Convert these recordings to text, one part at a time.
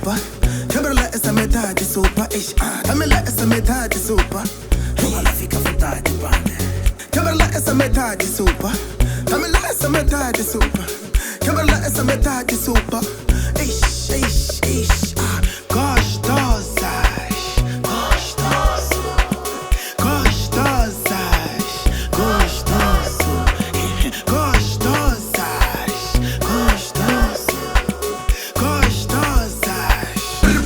sopa. Quebra lá essa metade, sopa. Dá-me lá essa metade, sopa. Ela fica à vontade, banda. Quebra lá essa metade, sopa. Dá-me lá essa metade, sopa. Quebra lá essa metade, sopa. Gostosas, gostoso, gostosas, gostoso, gostosas, gostoso, gostosas.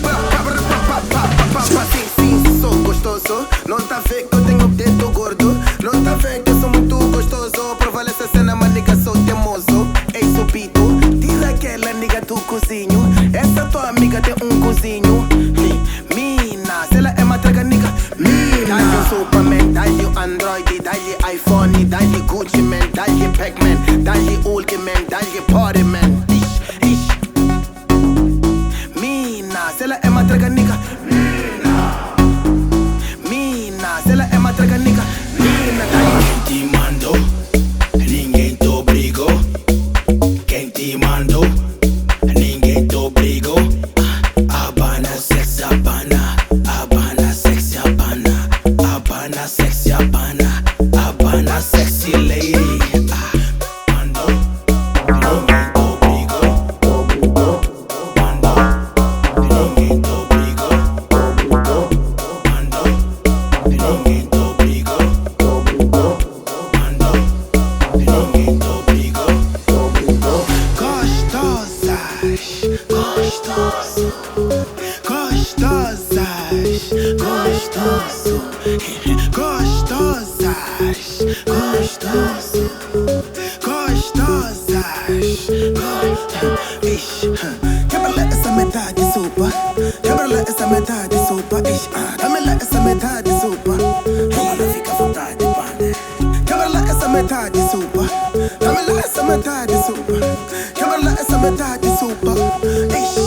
Sim, sou gostoso. Não tá vendo que eu tenho o dedo gordo. Não tá vendo que eu sou muito gostoso. Prova essa cena, mas nigga, sou teimoso. Ei, subito, tira aquela nigga do cozinho. Essa tua amiga tem um cozinho. Mina, se ela é matraca, nigga. Mina, dá-lhe Superman, dá-lhe Android, dá-lhe iPhone, dá-lhe Gucci Man, dá-lhe Pac-Man, dá-lhe Ultimate, dá-lhe Party Man. Mina, se ela é matraca, nigga. Mina, se ela é matraca, nigga. Mina, dá-lhe. Quem te mandou? Ninguém te obrigou. Quem te mandou? Ninguém te obrigou. Abana, sexy, abana. Abana, sexy, abana. Abana, sexy, abana. Abana, sexy lady. Mandou? Ninguém te obrigou. Mandou? Ninguém te obrigou. Mandou? Ninguém te obrigou. Mandou? Ninguém te obrigou. Gostosas, gostoso, gostosas, gostoso, gostosas, gostoso, gostosas. Quebra lá essa metade, sopa. Quebra lá essa metade, sopa. Dá-me lá essa metade, sopa. Ela fica à vontade, banda. Quebra lá essa metade, sopa. Dá-me lá essa metade, sopa. Quebra lá essa metade, sopa.